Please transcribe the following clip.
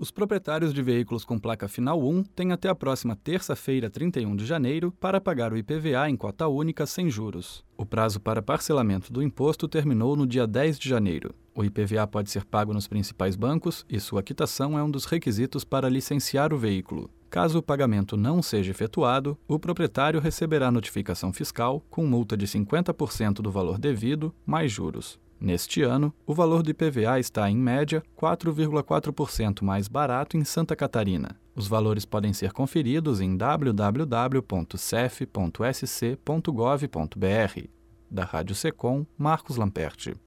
Os proprietários de veículos com placa final 1 têm até a próxima terça-feira, 31 de janeiro, para pagar o IPVA em cota única sem juros. O prazo para parcelamento do imposto terminou no dia 10 de janeiro. O IPVA pode ser pago nos principais bancos e sua quitação é um dos requisitos para licenciar o veículo. Caso o pagamento não seja efetuado, o proprietário receberá notificação fiscal com multa de 50% do valor devido, mais juros. Neste ano, o valor do IPVA está, em média, 4,4% mais barato em Santa Catarina. Os valores podem ser conferidos em www.cef.sc.gov.br. Da Rádio Secom, Marcos Lamperti.